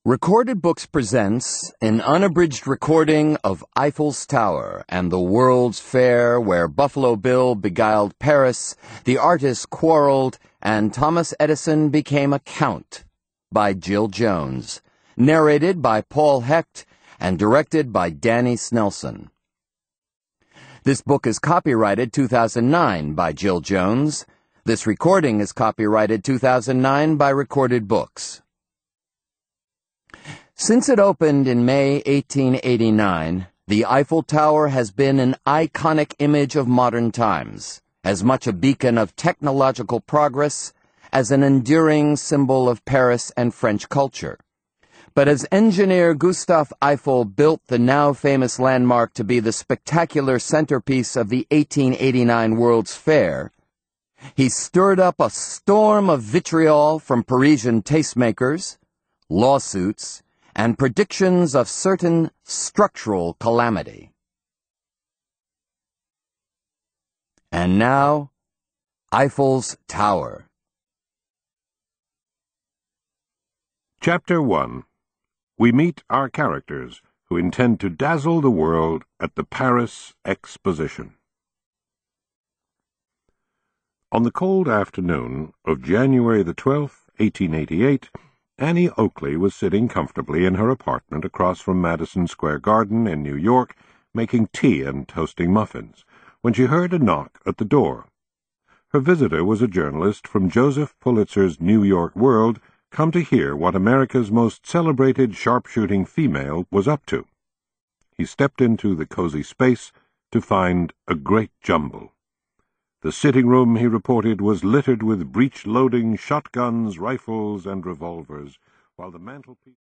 Recorded Books presents an unabridged recording of Eiffel's Tower and the World's Fair where Buffalo Bill beguiled Paris, the artists quarreled, and Thomas Edison became a count, by Jill Jones, narrated by Paul Hecht and directed by Danny Snelson. This book is copyrighted 2009 by Jill Jones. This recording is copyrighted 2009 by Recorded Books. Since it opened in May 1889, the Eiffel Tower has been an iconic image of modern times, as much a beacon of technological progress as an enduring symbol of Paris and French culture. But as engineer Gustave Eiffel built the now famous landmark to be the spectacular centerpiece of the 1889 World's Fair, he stirred up a storm of vitriol from Parisian tastemakers, lawsuits, and predictions of certain structural calamity. And now, Eiffel's Tower. Chapter 1. We meet our characters, who intend to dazzle the world at the Paris Exposition. On the cold afternoon of January the 12th, 1888, Annie Oakley was sitting comfortably in her apartment across from Madison Square Garden in New York, making tea and toasting muffins, when she heard a knock at the door. Her visitor was a journalist from Joseph Pulitzer's New York World, come to hear what America's most celebrated sharpshooting female was up to. He stepped into the cozy space to find a great jumble. The sitting room, he reported, was littered with breech-loading shotguns, rifles, and revolvers, while the mantelpiece